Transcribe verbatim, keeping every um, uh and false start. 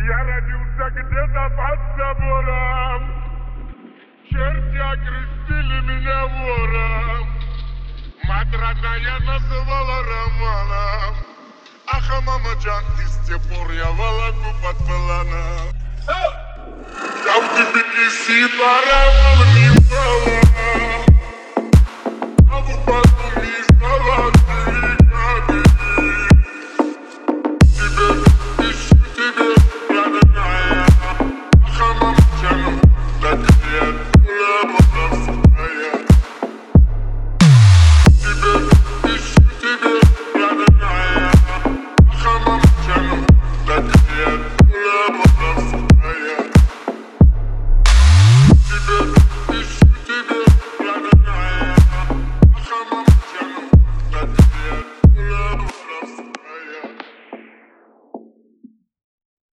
Я родился где-то под забором. Черти окрестили меня вором. Мать родная называла Романом. Ах, а мама Джан, и с тех пор я волоку под пыланом. Там ты беги, си, пора, не пала. А в